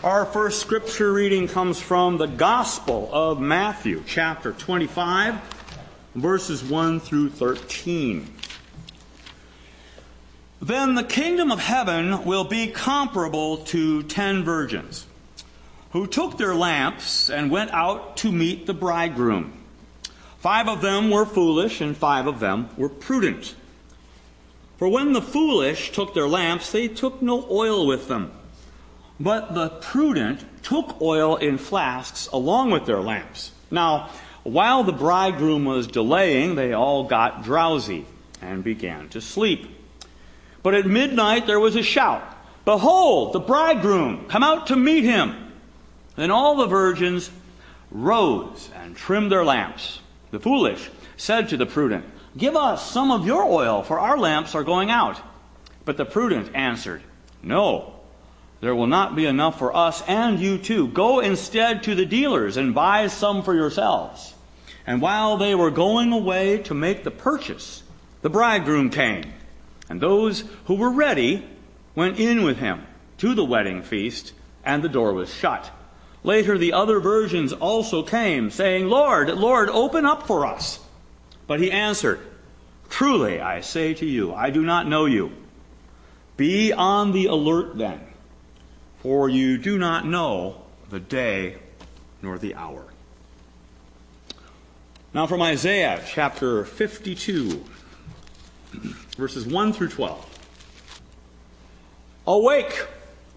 Our first scripture reading comes from the Gospel of Matthew, chapter 25, verses 1 through 13. Then the kingdom of heaven will be comparable to 10 virgins, who took their lamps and went out to meet the bridegroom. 5 of them were foolish, and 5 of them were prudent. For when the foolish took their lamps, they took no oil with them. But the prudent took oil in flasks along with their lamps. Now, while the bridegroom was delaying, they all got drowsy and began to sleep. But at midnight there was a shout, "Behold, the bridegroom! Come out to meet him!" Then all the virgins rose and trimmed their lamps. The foolish said to the prudent, "Give us some of your oil, for our lamps are going out." But the prudent answered, "No, there will not be enough for us and you too. Go instead to the dealers and buy some for yourselves." And while they were going away to make the purchase, the bridegroom came, and those who were ready went in with him to the wedding feast, and the door was shut. Later the other virgins also came, saying, "Lord, Lord, open up for us." But he answered, "Truly I say to you, I do not know you. Be on the alert then, for you do not know the day nor the hour." Now from Isaiah chapter 52, verses 1 through 12. Awake!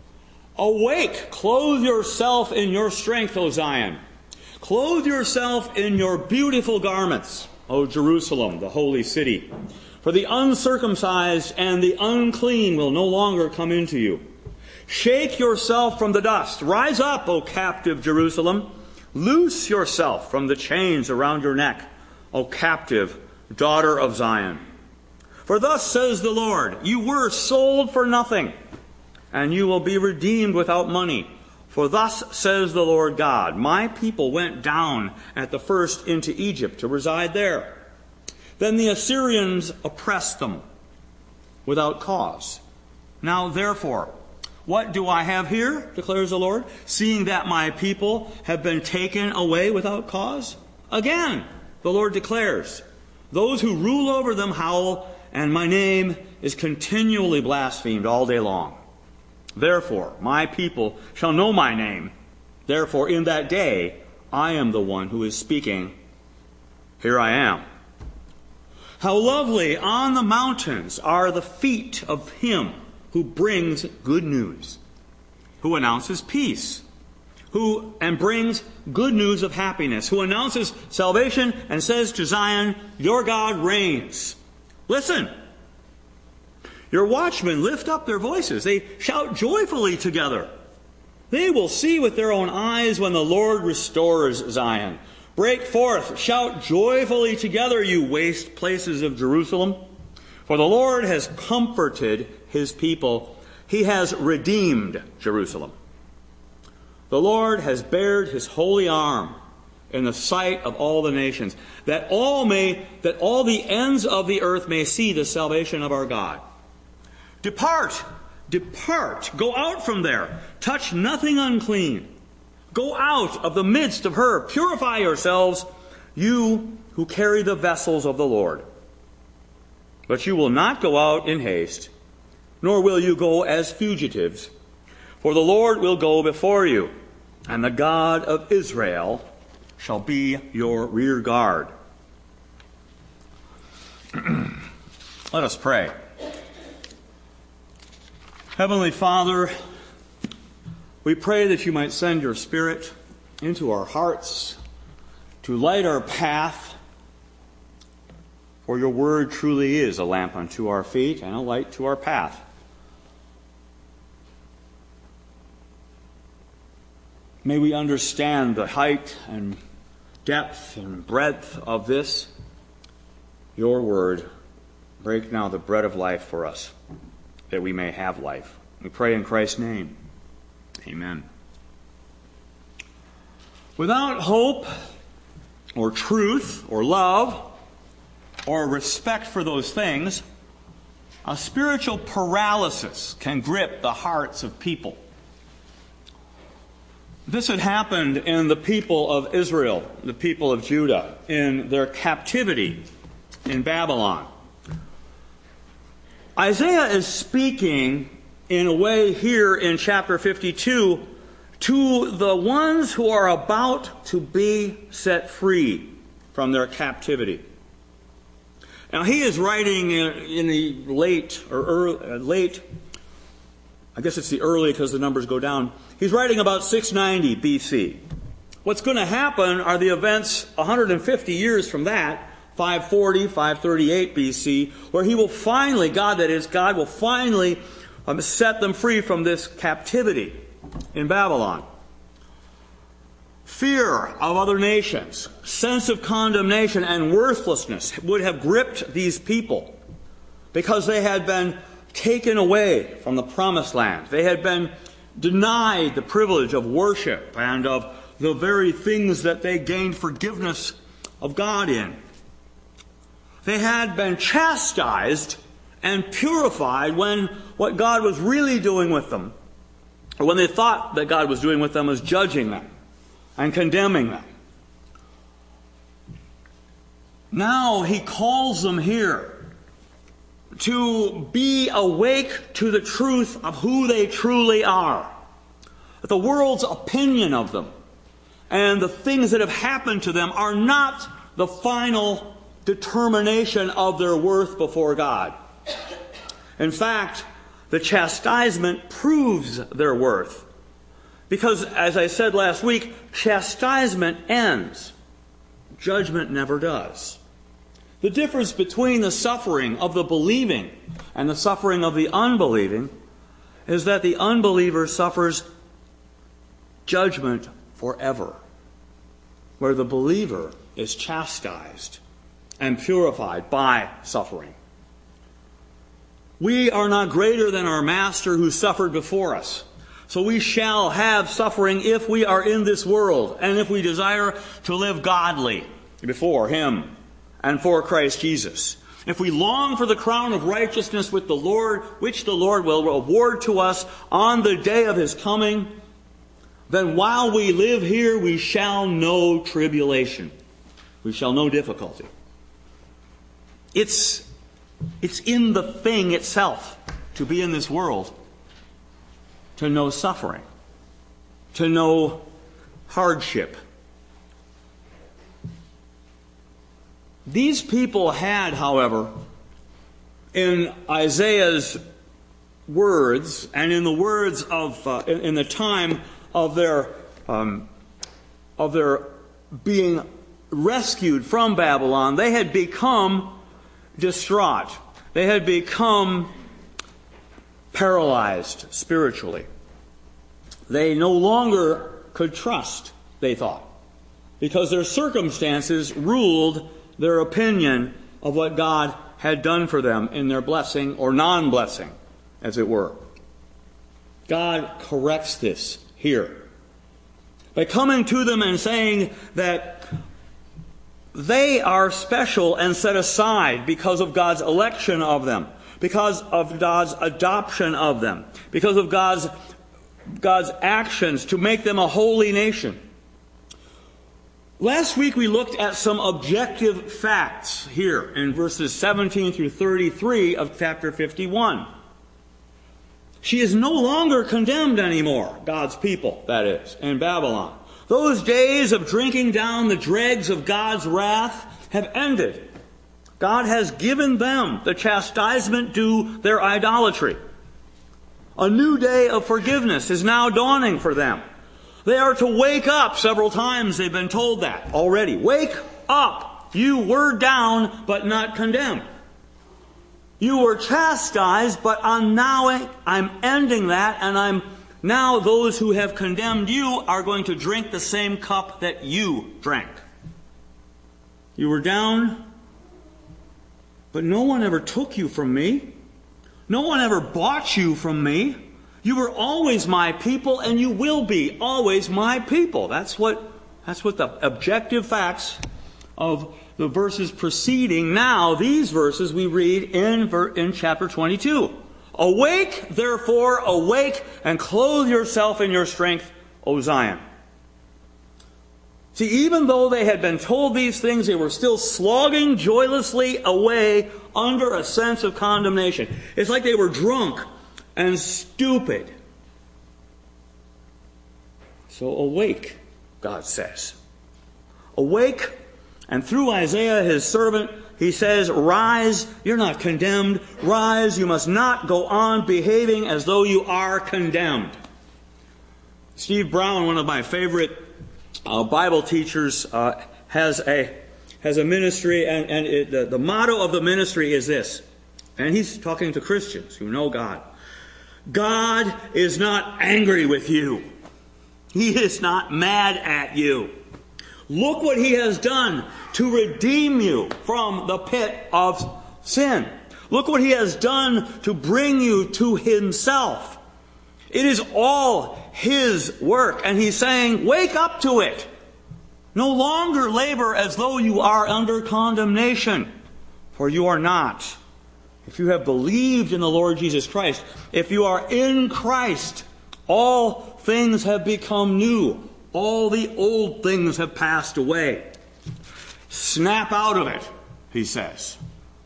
Awake! Clothe yourself in your strength, O Zion. Clothe yourself in your beautiful garments, O Jerusalem, the holy city. For the uncircumcised and the unclean will no longer come into you. Shake yourself from the dust. Rise up, O captive Jerusalem. Loose yourself from the chains around your neck, O captive daughter of Zion. For thus says the Lord, you were sold for nothing, and you will be redeemed without money. For thus says the Lord God, my people went down at the first into Egypt to reside there. Then the Assyrians oppressed them without cause. Now therefore, what do I have here, declares the Lord, seeing that my people have been taken away without cause? Again, the Lord declares, those who rule over them howl, and my name is continually blasphemed all day long. Therefore, my people shall know my name. Therefore, in that day, I am the one who is speaking. Here I am. How lovely on the mountains are the feet of him who brings good news, who announces peace, and brings good news of happiness, who announces salvation and says to Zion, your God reigns. Listen, your watchmen lift up their voices. They shout joyfully together. They will see with their own eyes when the Lord restores Zion. Break forth, shout joyfully together, you waste places of Jerusalem. For the Lord has comforted his people. He has redeemed Jerusalem. The Lord has bared his holy arm in the sight of all the nations, that all the ends of the earth may see the salvation of our God. Depart, depart, go out from there, touch nothing unclean. Go out of the midst of her, purify yourselves, you who carry the vessels of the Lord. But you will not go out in haste, nor will you go as fugitives. For the Lord will go before you, and the God of Israel shall be your rear guard. Let us pray. Heavenly Father, we pray that you might send your Spirit into our hearts to light our path. For your word truly is a lamp unto our feet and a light to our path. May we understand the height and depth and breadth of this, your word. Break now the bread of life for us, that we may have life. We pray in Christ's name. Amen. Without hope or truth or love or respect for those things, a spiritual paralysis can grip the hearts of people. This had happened in the people of Israel, the people of Judah, in their captivity in Babylon. Isaiah is speaking in a way here in chapter 52 to the ones who are about to be set free from their captivity. Now he is writing in the late, I guess it's the early because the numbers go down. He's writing about 690 BC. What's going to happen are the events 150 years from that, 540, 538 BC, where he will finally, God will finally set them free from this captivity in Babylon. Fear of other nations, sense of condemnation and worthlessness would have gripped these people because they had been taken away from the promised land. They had been denied the privilege of worship and of the very things that they gained forgiveness of God in. They had been chastised and purified when what God was really doing with them, or when they thought that God was doing with them, was judging them and condemning them. Now he calls them here to be awake to the truth of who they truly are. That the world's opinion of them and the things that have happened to them are not the final determination of their worth before God. In fact, the chastisement proves their worth. Because, as I said last week, chastisement ends. Judgment never does. The difference between the suffering of the believing and the suffering of the unbelieving is that the unbeliever suffers judgment forever, where the believer is chastised and purified by suffering. We are not greater than our Master who suffered before us. So we shall have suffering if we are in this world and if we desire to live godly before Him and for Christ Jesus. If we long for the crown of righteousness with the Lord, which the Lord will award to us on the day of His coming, then while we live here, we shall know tribulation. We shall know difficulty. It's in the thing itself to be in this world, to know suffering, to know hardship. These people had, however, in Isaiah's words and in the words of in the time of their being rescued from Babylon, they had become distraught. They had become paralyzed spiritually. They no longer could trust, they thought, because their circumstances ruled their opinion of what God had done for them in their blessing or non-blessing, as it were. God corrects this here by coming to them and saying that they are special and set aside because of God's election of them, because of God's adoption of them, because of God's actions to make them a holy nation. Last week we looked at some objective facts here in verses 17 through 33 of chapter 51. She is no longer condemned anymore, God's people, that is, in Babylon. Those days of drinking down the dregs of God's wrath have ended. God has given them the chastisement due their idolatry. A new day of forgiveness is now dawning for them. They are to wake up. Several times they've been told that already. Wake up. You were down, but not condemned. You were chastised, but I'm ending that, and now those who have condemned you are going to drink the same cup that you drank. You were down, but no one ever took you from me. No one ever bought you from me. You were always my people, and you will be always my people. That's what the objective facts of the verses preceding. Now, these verses we read in chapter 22. Awake, therefore, awake, and clothe yourself in your strength, O Zion. See, even though they had been told these things, they were still slogging joylessly away under a sense of condemnation. It's like they were drunk and stupid. So awake, God says. Awake, and through Isaiah, his servant, he says, rise, you're not condemned. Rise, you must not go on behaving as though you are condemned. Steve Brown, one of my favorite Bible teachers, has a ministry, and the motto of the ministry is this. And he's talking to Christians who know God. God is not angry with you. He is not mad at you. Look what He has done to redeem you from the pit of sin. Look what He has done to bring you to Himself. It is all His work. And He's saying, wake up to it. No longer labor as though you are under condemnation, for you are not. If you have believed in the Lord Jesus Christ, if you are in Christ, all things have become new. All the old things have passed away. Snap out of it, he says.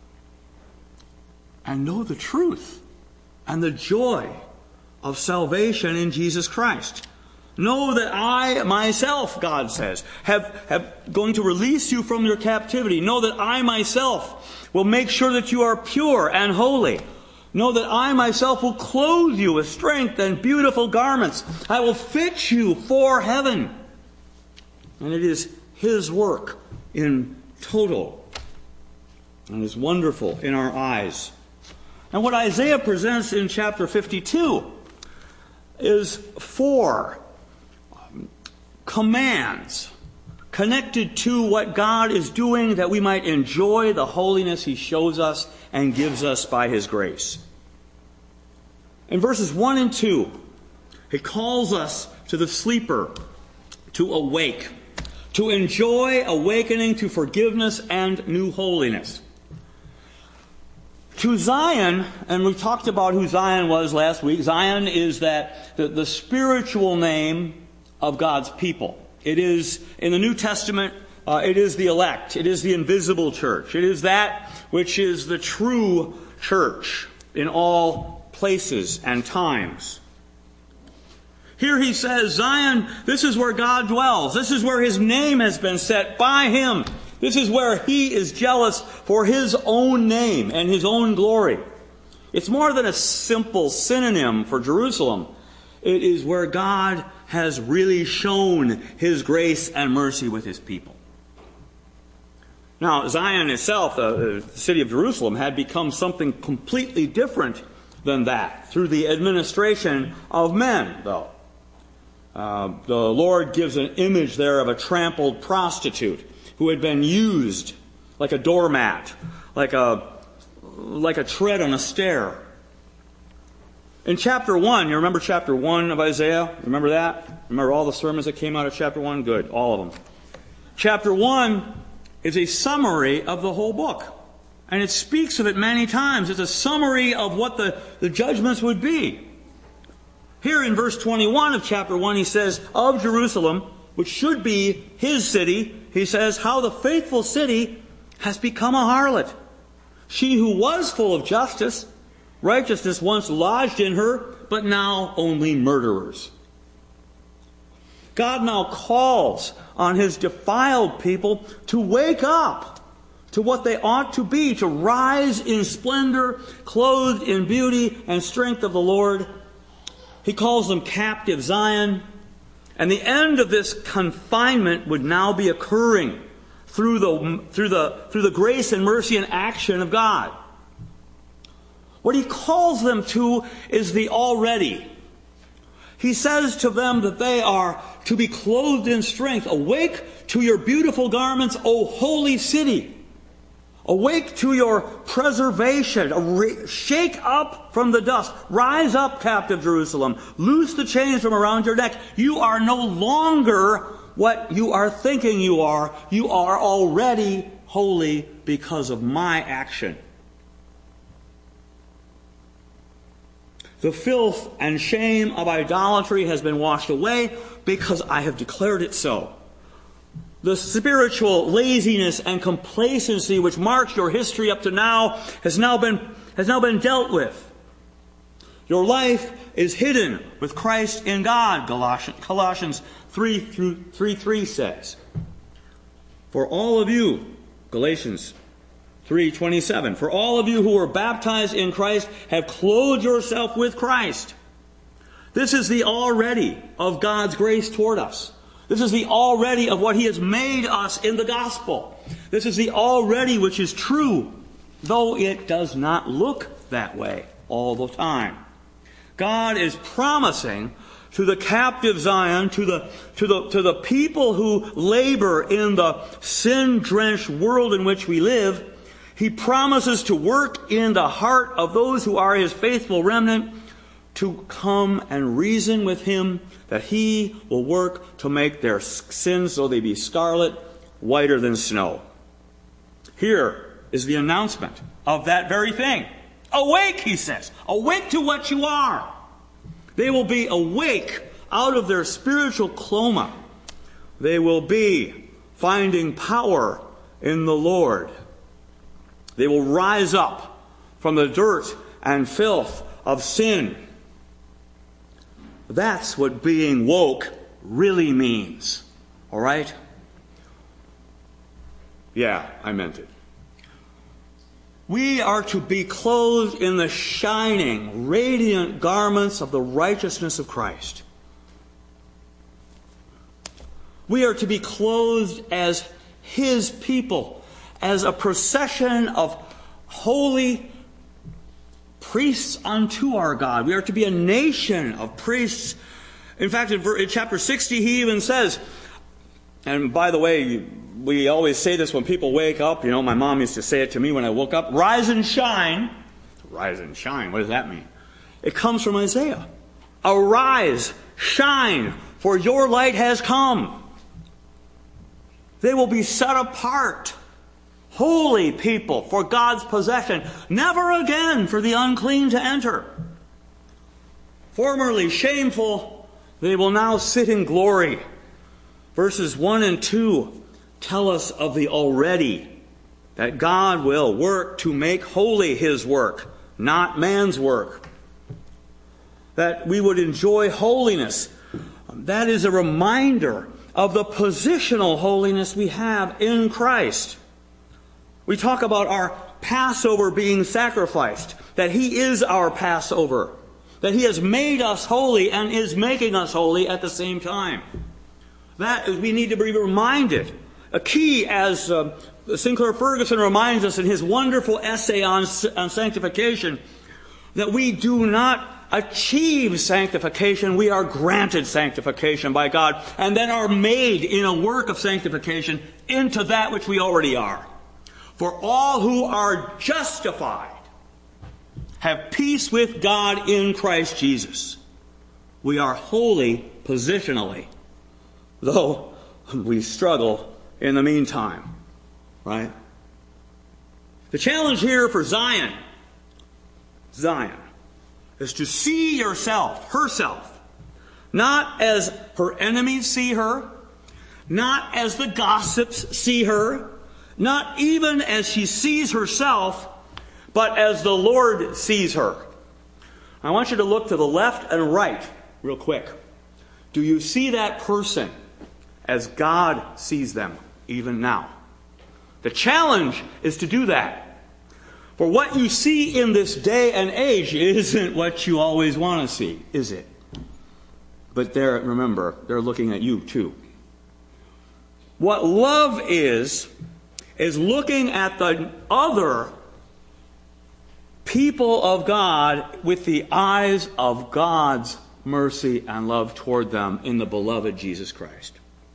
And know the truth and the joy of salvation in Jesus Christ. Know that I myself, God says, have going to release you from your captivity. Know that I myself will make sure that you are pure and holy. Know that I myself will clothe you with strength and beautiful garments. I will fit you for heaven. And it is His work in total. And is wonderful in our eyes. And what Isaiah presents in chapter 52 is 4 commands connected to what God is doing that we might enjoy the holiness He shows us and gives us by His grace. In verses 1 and 2, He calls us to the sleeper to awake, to enjoy awakening to forgiveness and new holiness. To Zion, and we talked about who Zion was last week, Zion is the spiritual name of God's people. It is, in the New Testament, it is the elect. It is the invisible church. It is that which is the true church in all places and times. Here he says, Zion, this is where God dwells. This is where His name has been set by Him. This is where He is jealous for His own name and His own glory. It's more than a simple synonym for Jerusalem. It is where God has really shown His grace and mercy with His people. Now, Zion itself, the city of Jerusalem, had become something completely different than that through the administration of men, though. The Lord gives an image there of a trampled prostitute who had been used like a doormat, like a tread on a stair. In chapter 1, you remember chapter 1 of Isaiah? Remember that? Remember all the sermons that came out of chapter 1? Good, all of them. Chapter 1 is a summary of the whole book. And it speaks of it many times. It's a summary of what the judgments would be. Here in verse 21 of chapter 1, he says, of Jerusalem, which should be His city, he says, how the faithful city has become a harlot. She who was full of justice, righteousness once lodged in her, but now only murderers. God now calls on His defiled people to wake up to what they ought to be, to rise in splendor, clothed in beauty and strength of the Lord. He calls them captive Zion. And the end of this confinement would now be occurring through the grace and mercy and action of God. What He calls them to is the already. He says to them that they are to be clothed in strength. Awake to your beautiful garments, O holy city. Awake to your preservation. Shake up from the dust. Rise up, captive Jerusalem. Loose the chains from around your neck. You are no longer what you are thinking you are. You are already holy because of my action. The filth and shame of idolatry has been washed away because I have declared it so. The spiritual laziness and complacency which marks your history up to now has now been dealt with. Your life is hidden with Christ in God, Colossians 3:3 says. For all of you, Galatians 3:27, for all of you who were baptized in Christ have clothed yourself with Christ. This is the already of God's grace toward us. This is the already of what He has made us in the gospel. This is the already which is true, though it does not look that way all the time. God is promising to the captive Zion, to the people who labor in the sin-drenched world in which we live, He promises to work in the heart of those who are His faithful remnant to come and reason with Him, that He will work to make their sins, though they be scarlet, whiter than snow. Here is the announcement of that very thing. Awake, He says. Awake to what you are. They will be awake out of their spiritual coma. They will be finding power in the Lord. They will rise up from the dirt and filth of sin. That's what being woke really means. All right? Yeah, I meant it. We are to be clothed in the shining, radiant garments of the righteousness of Christ. We are to be clothed as His people, as a procession of holy priests unto our God. We are to be a nation of priests. In fact, in chapter 60, He even says, and by the way, we always say this when people wake up. You know, my mom used to say it to me when I woke up. Rise and shine. Rise and shine. What does that mean? It comes from Isaiah. Arise, shine, for your light has come. They will be set apart. Holy people for God's possession. Never again for the unclean to enter. Formerly shameful, they will now sit in glory. Verses 1 and 2 tell us of the already, that God will work to make holy His work, not man's work. That we would enjoy holiness. That is a reminder of the positional holiness we have in Christ. We talk about our Passover being sacrificed, that He is our Passover, that He has made us holy and is making us holy at the same time. That we need to be reminded. A key, as Sinclair Ferguson reminds us in his wonderful essay on sanctification, that we do not achieve sanctification, we are granted sanctification by God, and then are made in a work of sanctification into that which we already are. For all who are justified have peace with God in Christ Jesus. We are holy positionally, though we struggle in the meantime, right? The challenge here for Zion, is to see herself, not as her enemies see her, not as the gossips see her, not even as she sees herself, but as the Lord sees her. I want you to look to the left and right real quick. Do you see that person as God sees them even now? The challenge is to do that. For what you see in this day and age isn't what you always want to see, is it? But remember, they're looking at you too. What love is looking at the other people of God with the eyes of God's mercy and love toward them in the beloved Jesus Christ.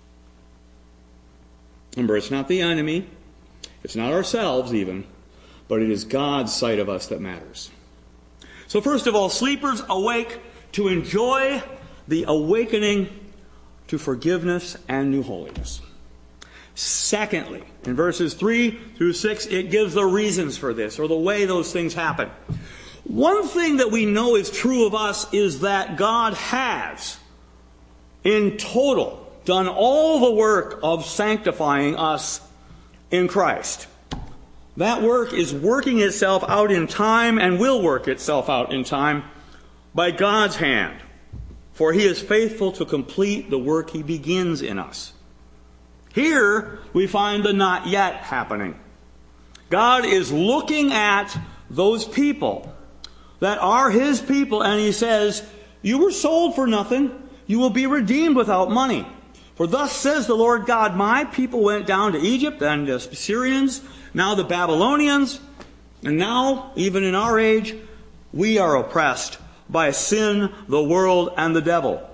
Remember, it's not the enemy, it's not ourselves even, but it is God's sight of us that matters. So first of all, sleepers awake to enjoy the awakening to forgiveness and new holiness. Secondly, in verses 3 through 6, it gives the reasons for this, or the way those things happen. One thing that we know is true of us is that God has, in total, done all the work of sanctifying us in Christ. That work is working itself out in time and will work itself out in time by God's hand. For He is faithful to complete the work He begins in us. Here we find the not yet happening. God is looking at those people that are His people, and He says, you were sold for nothing. You will be redeemed without money. For thus says the Lord God, my people went down to Egypt, and the Assyrians, now the Babylonians, and now, even in our age, we are oppressed by sin, the world, and the devil.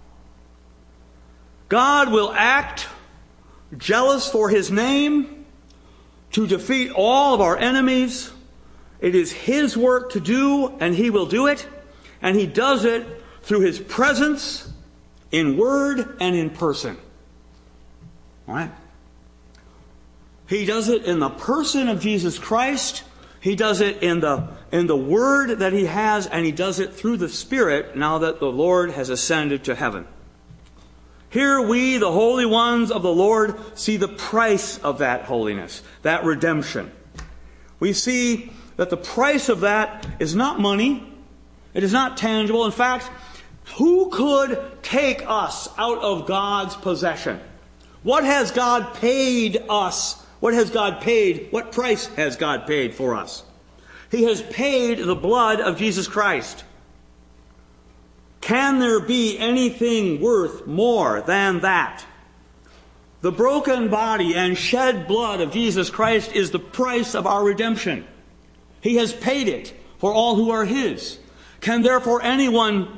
God will act jealous for His name to defeat all of our enemies. It is His work to do, and He will do it. And He does it through His presence, in word and in person. All right? He does it in the person of Jesus Christ. He does it in the word that He has, and He does it through the Spirit now that the Lord has ascended to heaven. Here we, the holy ones of the Lord, see the price of that holiness, that redemption. We see that the price of that is not money. It is not tangible. In fact, who could take us out of God's possession? What has God paid us? What has God paid? What price has God paid for us? He has paid the blood of Jesus Christ. Can there be anything worth more than that? The broken body and shed blood of Jesus Christ is the price of our redemption. He has paid it for all who are His. Can therefore anyone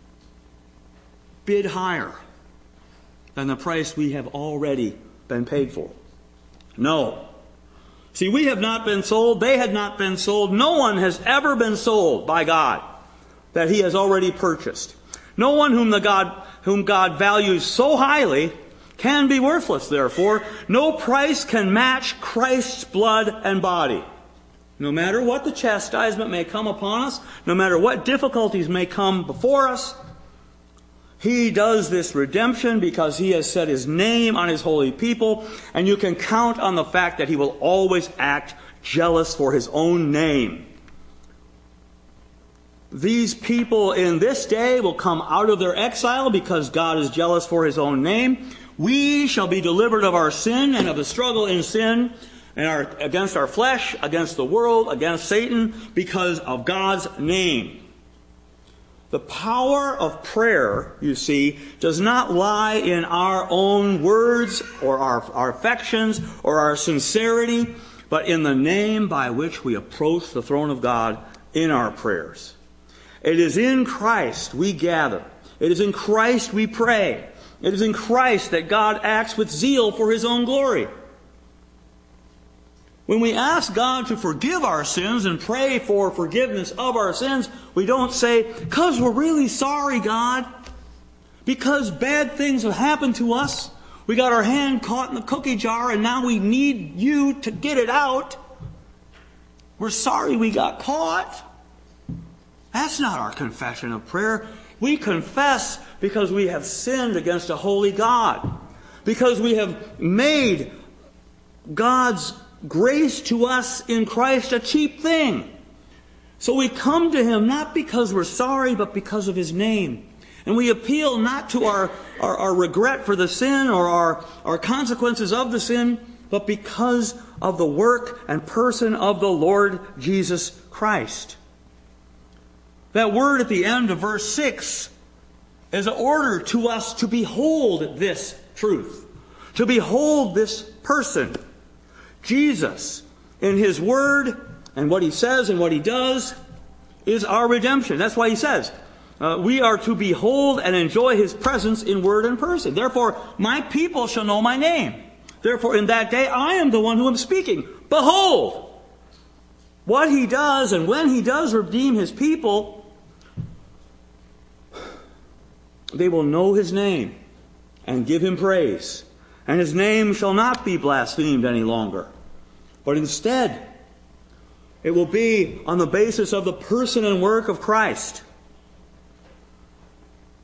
bid higher than the price we have already been paid for? No. See, we have not been sold. They had not been sold. No one has ever been sold by God that He has already purchased. No one whom God values so highly can be worthless, therefore. No price can match Christ's blood and body. No matter what the chastisement may come upon us, no matter what difficulties may come before us, He does this redemption because He has set His name on His holy people, and you can count on the fact that He will always act jealous for His own name. These people in this day will come out of their exile because God is jealous for His own name. We shall be delivered of our sin and of the struggle in sin and against our flesh, against the world, against Satan, because of God's name. The power of prayer, you see, does not lie in our own words or our affections or our sincerity, but in the name by which we approach the throne of God in our prayers. It is in Christ we gather. It is in Christ we pray. It is in Christ that God acts with zeal for His own glory. When we ask God to forgive our sins and pray for forgiveness of our sins, we don't say, because we're really sorry, God. Because bad things have happened to us. We got our hand caught in the cookie jar and now we need you to get it out. We're sorry we got caught. That's not our confession of prayer. We confess because we have sinned against a holy God. Because we have made God's grace to us in Christ a cheap thing. So we come to Him not because we're sorry, but because of His name. And we appeal not to our regret for the sin or our consequences of the sin, but because of the work and person of the Lord Jesus Christ. That word at the end of verse 6 is an order to us to behold this truth, to behold this person. Jesus, in His word and what He says and what He does, is our redemption. That's why He says, we are to behold and enjoy His presence in word and person. Therefore, my people shall know my name. Therefore, in that day, I am the one who am speaking. Behold! What He does, and when He does redeem His people, they will know His name and give Him praise. And His name shall not be blasphemed any longer. But instead, it will be on the basis of the person and work of Christ.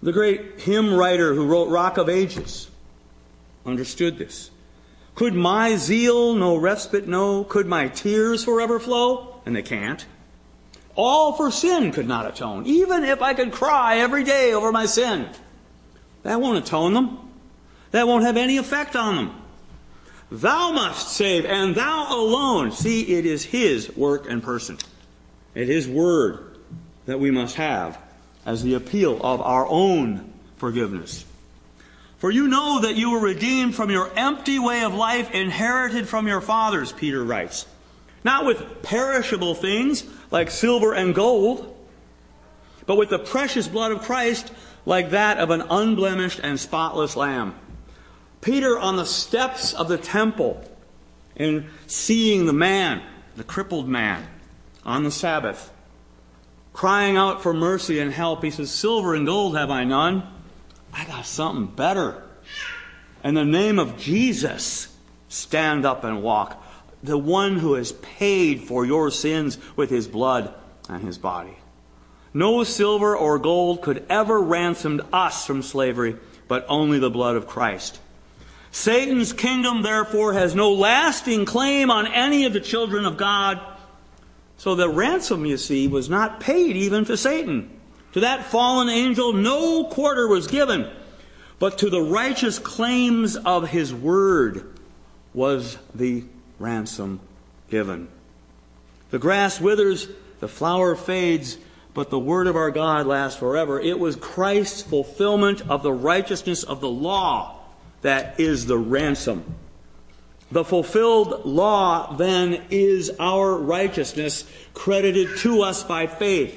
The great hymn writer who wrote Rock of Ages understood this. Could my zeal no respite know? Could my tears forever flow? And they can't. All for sin could not atone, even if I could cry every day over my sin. That won't atone them. That won't have any effect on them. Thou must save, and thou alone. See, it is His work and person. It is His word that we must have as the appeal of our own forgiveness. For you know that you were redeemed from your empty way of life, inherited from your fathers, Peter writes. Not with perishable things like silver and gold, but with the precious blood of Christ, like that of an unblemished and spotless lamb. Peter, on the steps of the temple, and seeing the crippled man, on the Sabbath, crying out for mercy and help, he says, silver and gold have I none. I got something better. In the name of Jesus, stand up and walk. The one who has paid for your sins with His blood and His body. No silver or gold could ever ransom us from slavery, but only the blood of Christ. Satan's kingdom, therefore, has no lasting claim on any of the children of God. So the ransom, you see, was not paid even to Satan. To that fallen angel, no quarter was given. But to the righteous claims of His word was the ransom given. The grass withers, the flower fades, but the word of our God lasts forever. It was Christ's fulfillment of the righteousness of the law that is the ransom. The fulfilled law, then, is our righteousness credited to us by faith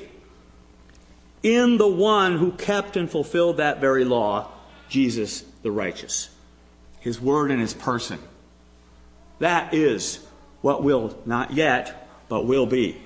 in the one who kept and fulfilled that very law, Jesus the righteous. His word and His person. That is what will not yet, but will be.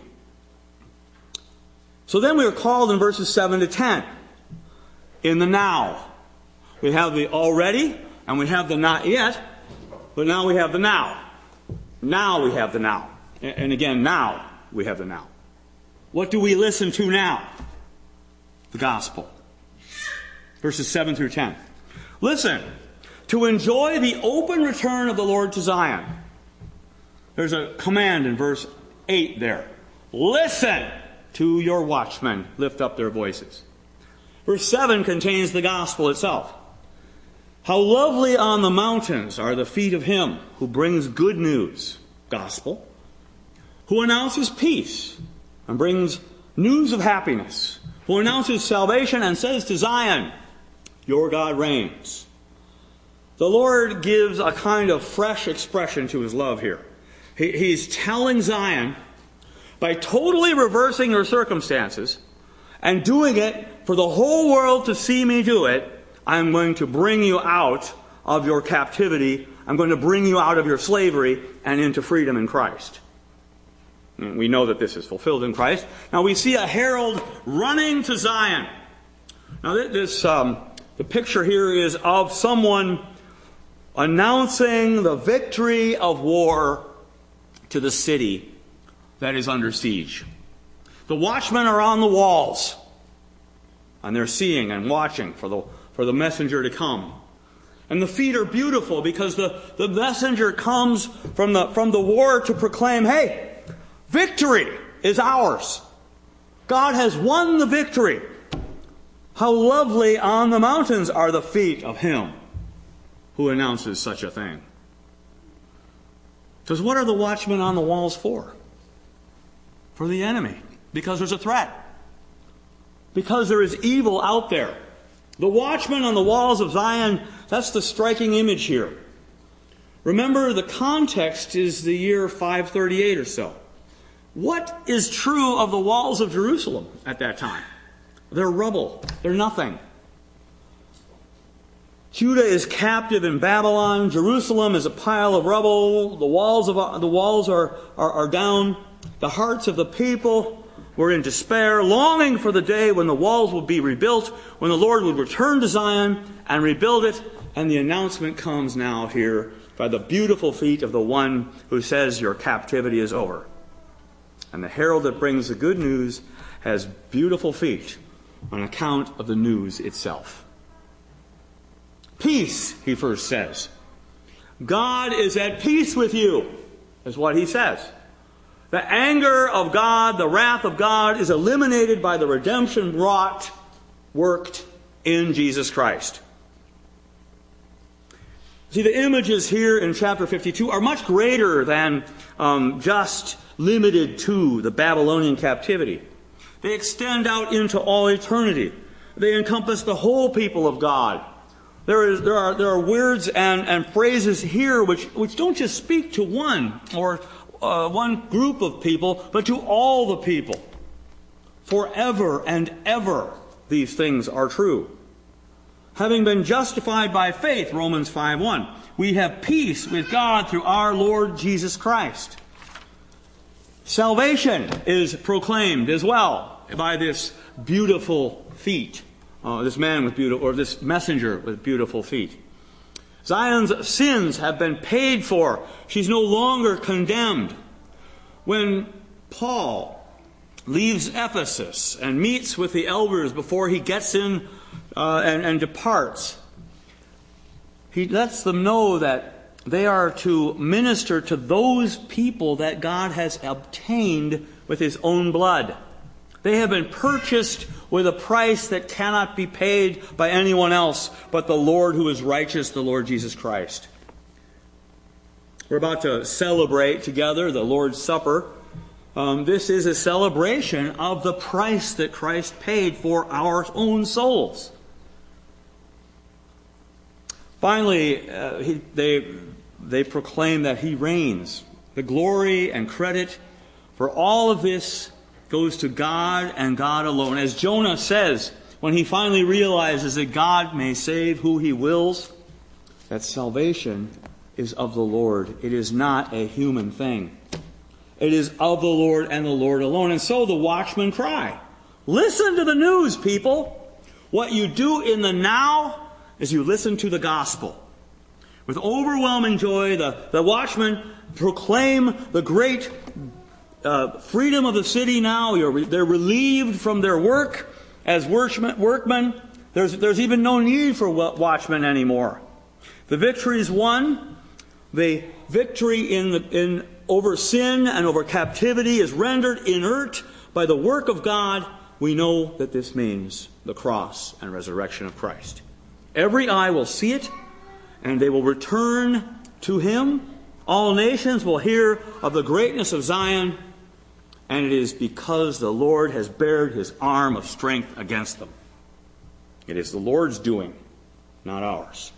So then we are called in verses 7 to 10. In the now. We have the already, and we have the not yet, but now we have the now. Now we have the now. And again, now we have the now. What do we listen to now? The gospel. Verses 7 through 10. Listen, to enjoy the open return of the Lord to Zion. There's a command in verse 8 there. Listen to your watchmen lift up their voices. Verse 7 contains the gospel itself. How lovely on the mountains are the feet of him who brings good news, gospel, who announces peace and brings news of happiness, who announces salvation and says to Zion, your God reigns. The Lord gives a kind of fresh expression to His love here. He's telling Zion, by totally reversing your circumstances and doing it for the whole world to see me do it, I'm going to bring you out of your captivity. I'm going to bring you out of your slavery and into freedom in Christ. And we know that this is fulfilled in Christ. Now we see a herald running to Zion. Now the picture here is of someone announcing the victory of war to the city that is under siege. The watchmen are on the walls, and they're seeing and watching for the messenger to come. And the feet are beautiful because the messenger comes from the war to proclaim, hey, victory is ours. God has won the victory. How lovely on the mountains are the feet of him who announces such a thing. Because what are the watchmen on the walls for? For the enemy. Because there's a threat. Because there is evil out there. The watchmen on the walls of Zion, that's the striking image here. Remember, the context is the year 538 or so. What is true of the walls of Jerusalem at that time? They're rubble. They're nothing. Judah is captive in Babylon. Jerusalem is a pile of rubble. The walls are down. The hearts of the people were in despair, longing for the day when the walls would be rebuilt, when the Lord would return to Zion and rebuild it. And the announcement comes now here by the beautiful feet of the one who says your captivity is over. And the herald that brings the good news has beautiful feet on account of the news itself. Peace, he first says. God is at peace with you, is what he says. The anger of God, the wrath of God is eliminated by the redemption worked in Jesus Christ. See, the images here in chapter 52 are much greater than just limited to the Babylonian captivity. They extend out into all eternity. They encompass the whole people of God. There are words and phrases here which don't just speak to one or one group of people, but to all the people. Forever and ever, these things are true. Having been justified by faith, Romans 5:1, we have peace with God through our Lord Jesus Christ. Salvation is proclaimed as well by this beautiful feet. This man with beautiful, or this messenger with beautiful feet. Zion's sins have been paid for. She's no longer condemned. When Paul leaves Ephesus and meets with the elders before he gets in and departs, he lets them know that they are to minister to those people that God has obtained with his own blood. They have been purchased with a price that cannot be paid by anyone else but the Lord who is righteous, the Lord Jesus Christ. We're about to celebrate together the Lord's Supper. This is a celebration of the price that Christ paid for our own souls. Finally, they proclaim that he reigns. The glory and credit for all of this goes to God and God alone. As Jonah says, when he finally realizes that God may save who he wills, that salvation is of the Lord. It is not a human thing. It is of the Lord and the Lord alone. And so the watchmen cry, listen to the news, people. What you do in the now is you listen to the gospel. With overwhelming joy, the watchmen proclaim the great freedom of the city now. They're relieved from their work as workmen. There's even no need for watchmen anymore. The victory is won. The victory over sin and over captivity is rendered inert by the work of God. We know that this means the cross and resurrection of Christ. Every eye will see it, and they will return to him. All nations will hear of the greatness of Zion, and it is because the Lord has bared his arm of strength against them. It is the Lord's doing, not ours.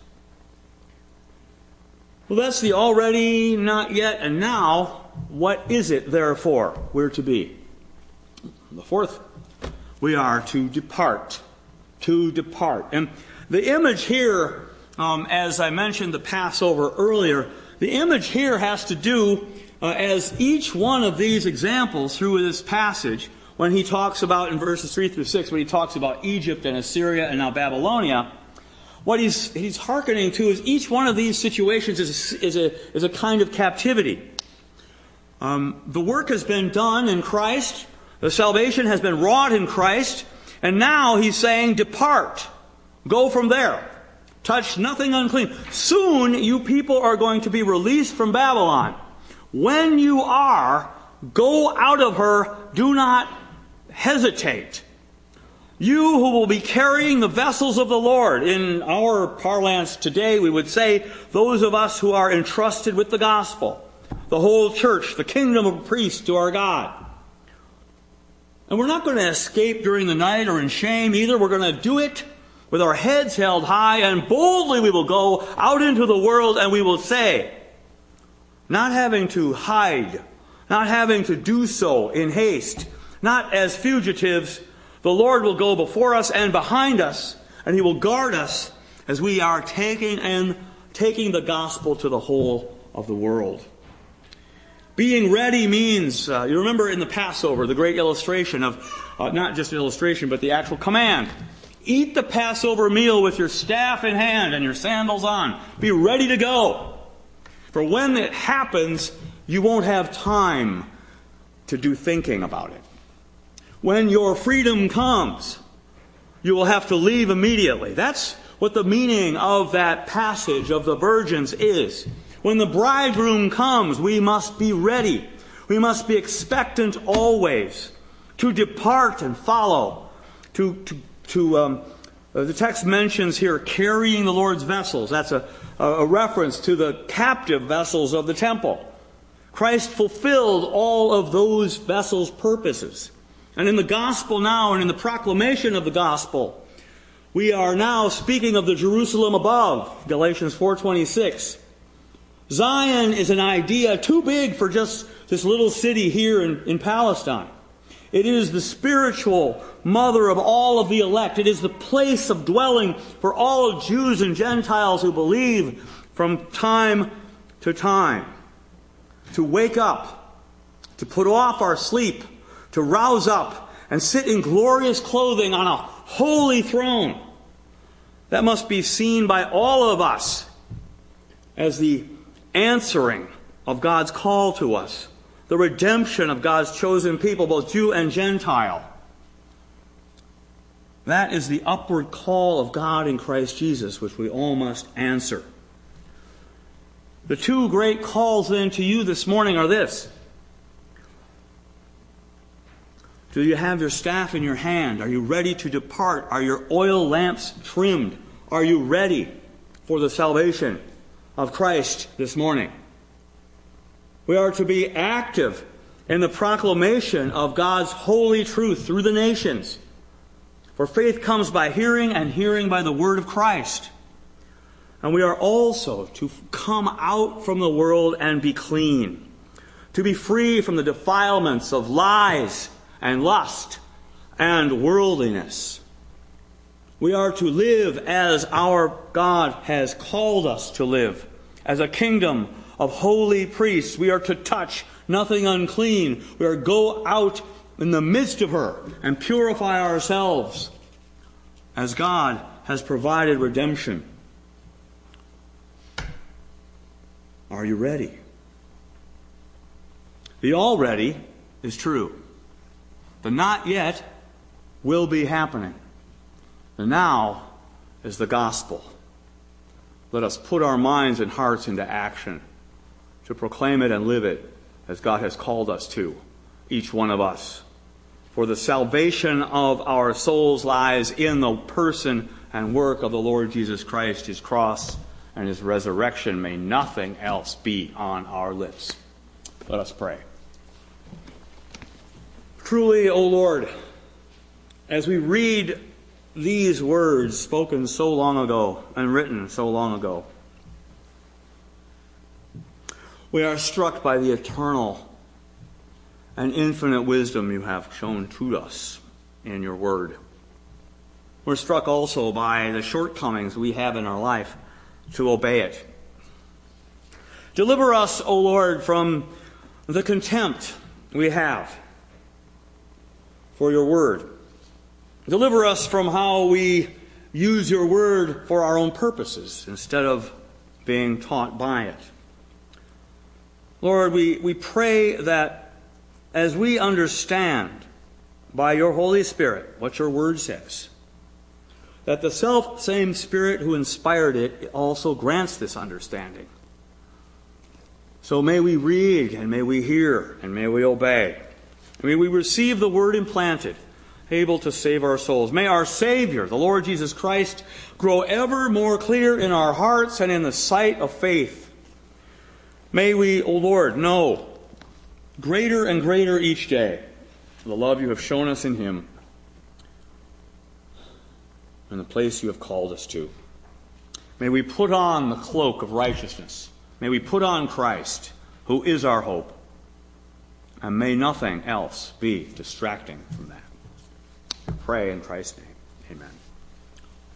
Well, that's the already, not yet, and now. What is it, therefore, we're to be? The fourth, we are to depart. To depart. And the image here, as I mentioned the Passover earlier, the image here has to do, as each one of these examples through this passage, when he talks about, in verses 3 through 6, when he talks about Egypt and Assyria and now Babylonia, what he's hearkening to is each one of these situations is a kind of captivity. The work has been done in Christ. The salvation has been wrought in Christ. And now he's saying, depart. Go from there. Touch nothing unclean. Soon you people are going to be released from Babylon. When you are, go out of her. Do not hesitate. You who will be carrying the vessels of the Lord. In our parlance today, we would say those of us who are entrusted with the gospel. The whole church, the kingdom of priests to our God. And we're not going to escape during the night or in shame either. We're going to do it with our heads held high, and boldly we will go out into the world and we will say, not having to hide, not having to do so in haste, not as fugitives, the Lord will go before us and behind us, and he will guard us as we are taking the gospel to the whole of the world. Being ready means, you remember in the Passover, the great illustration of, not just an illustration, but the actual command. Eat the Passover meal with your staff in hand and your sandals on. Be ready to go. For when it happens, you won't have time to do thinking about it. When your freedom comes, you will have to leave immediately. That's what the meaning of that passage of the virgins is. When the bridegroom comes, we must be ready. We must be expectant always to depart and follow. The text mentions here carrying the Lord's vessels. That's a reference to the captive vessels of the temple. Christ fulfilled all of those vessels' purposes. And in the gospel now, and in the proclamation of the gospel, we are now speaking of the Jerusalem above, Galatians 4:26. Zion is an idea too big for just this little city here in Palestine. It is the spiritual mother of all of the elect. It is the place of dwelling for all Jews and Gentiles who believe from time to time. To wake up, to put off our sleep, to rouse up and sit in glorious clothing on a holy throne. That must be seen by all of us as the answering of God's call to us, the redemption of God's chosen people, both Jew and Gentile. That is the upward call of God in Christ Jesus, which we all must answer. The two great calls then to you this morning are this. Do you have your staff in your hand? Are you ready to depart? Are your oil lamps trimmed? Are you ready for the salvation of Christ this morning? We are to be active in the proclamation of God's holy truth through the nations. For faith comes by hearing, and hearing by the word of Christ. And we are also to come out from the world and be clean, to be free from the defilements of lies and lust and worldliness. We are to live as our God has called us to live, as a kingdom of holy priests. We are to touch nothing unclean. We are to go out in the midst of her and purify ourselves as God has provided redemption. Are you ready? The already is true. The not yet will be happening. The now is the gospel. Let us put our minds and hearts into action to proclaim it and live it as God has called us to, each one of us. For the salvation of our souls lies in the person and work of the Lord Jesus Christ, His cross and His resurrection. May nothing else be on our lips. Let us pray. Truly, O Lord, as we read these words spoken so long ago and written so long ago, we are struck by the eternal and infinite wisdom you have shown to us in your word. We're struck also by the shortcomings we have in our life to obey it. Deliver us, O Lord, from the contempt we have for your word. Deliver us from how we use your word for our own purposes instead of being taught by it. Lord, we pray that as we understand by your Holy Spirit what your word says, that the self-same Spirit who inspired it also grants this understanding. So may we read, and may we hear, and may we obey. May we receive the word implanted, able to save our souls. May our Savior, the Lord Jesus Christ, grow ever more clear in our hearts and in the sight of faith. May we, O Lord, know greater and greater each day the love you have shown us in Him and the place you have called us to. May we put on the cloak of righteousness. May we put on Christ, who is our hope. And may nothing else be distracting from that. I pray in Christ's name. Amen.